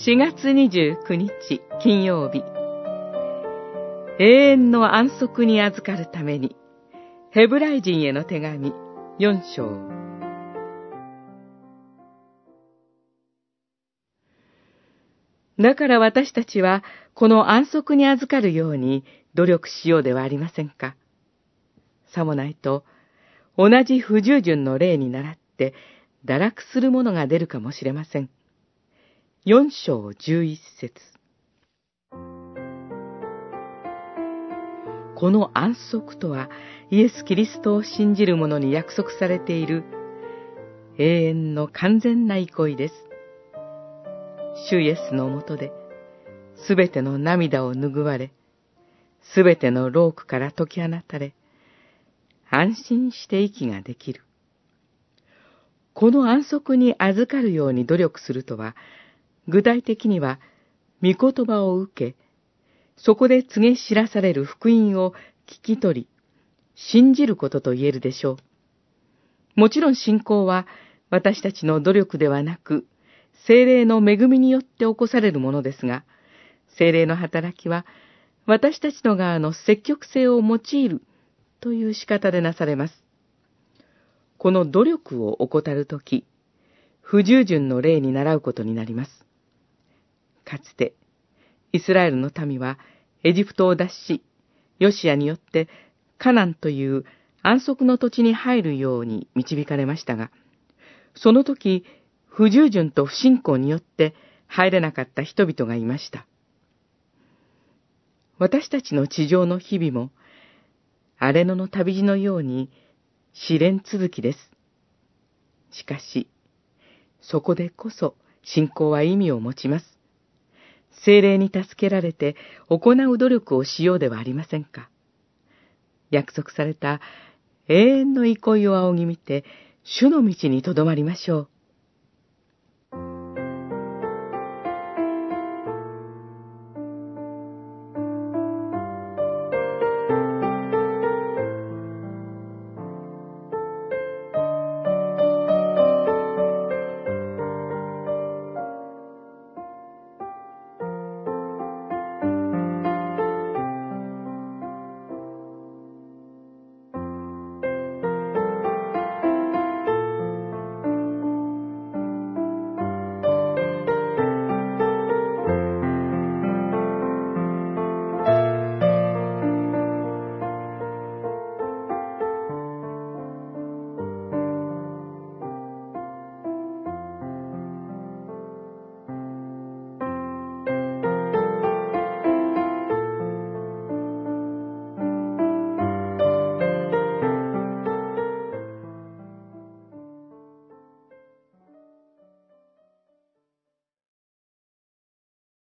4月29日金曜日、永遠の安息に預かるために、ヘブライ人への手紙4章。だから私たちはこの安息に預かるように努力しようではありませんか。さもないと、同じ不従順の例に倣って堕落するものが出るかもしれません。4章11節。この安息とは、イエス・キリストを信じる者に約束されている永遠の完全な憩いです。主イエスのもとで、すべての涙を拭われ、すべての労苦から解き放たれ、安心して息ができる。この安息に預かるように努力するとは、具体的には、御言葉を受け、そこで告げ知らされる福音を聞き取り、信じることと言えるでしょう。もちろん信仰は、私たちの努力ではなく、聖霊の恵みによって起こされるものですが、聖霊の働きは、私たちの側の積極性を用いるという仕方でなされます。この努力を怠るとき、不従順の例に倣うことになります。かつて、イスラエルの民はエジプトを脱し、ヨシアによってカナンという安息の土地に入るように導かれましたが、その時、不従順と不信仰によって入れなかった人々がいました。私たちの地上の日々も、荒れ野の旅路のように試練続きです。しかし、そこでこそ信仰は意味を持ちます。聖霊に助けられて行う努力をしようではありませんか。約束された永遠の憩いを仰ぎ見て、主の道にとどまりましょう。